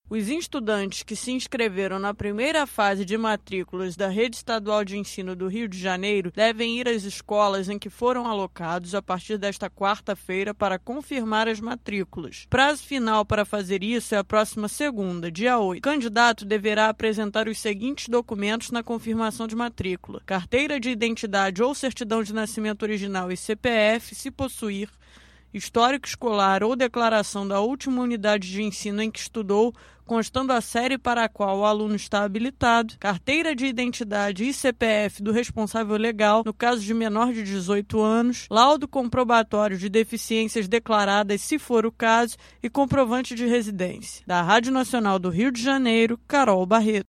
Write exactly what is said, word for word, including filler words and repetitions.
Os estudantes que se inscreveram na primeira fase de matrículas da Rede Estadual de Ensino do Rio de Janeiro devem ir às escolas em que foram alocados a partir desta quarta-feira para confirmar as matrículas. Prazo final para fazer isso é a próxima segunda, dia oito. O candidato deverá apresentar os seguintes documentos na confirmação de matrícula: carteira de identidade ou certidão de nascimento original e C P F, se possuir, histórico escolar ou declaração da última unidade de ensino em que estudou, constando a série para a qual o aluno está habilitado, carteira de identidade e C P F do responsável legal, no caso de menor de dezoito anos, laudo comprobatório de deficiências declaradas, se for o caso, e comprovante de residência. Da Rádio Nacional do Rio de Janeiro, Carol Barreto.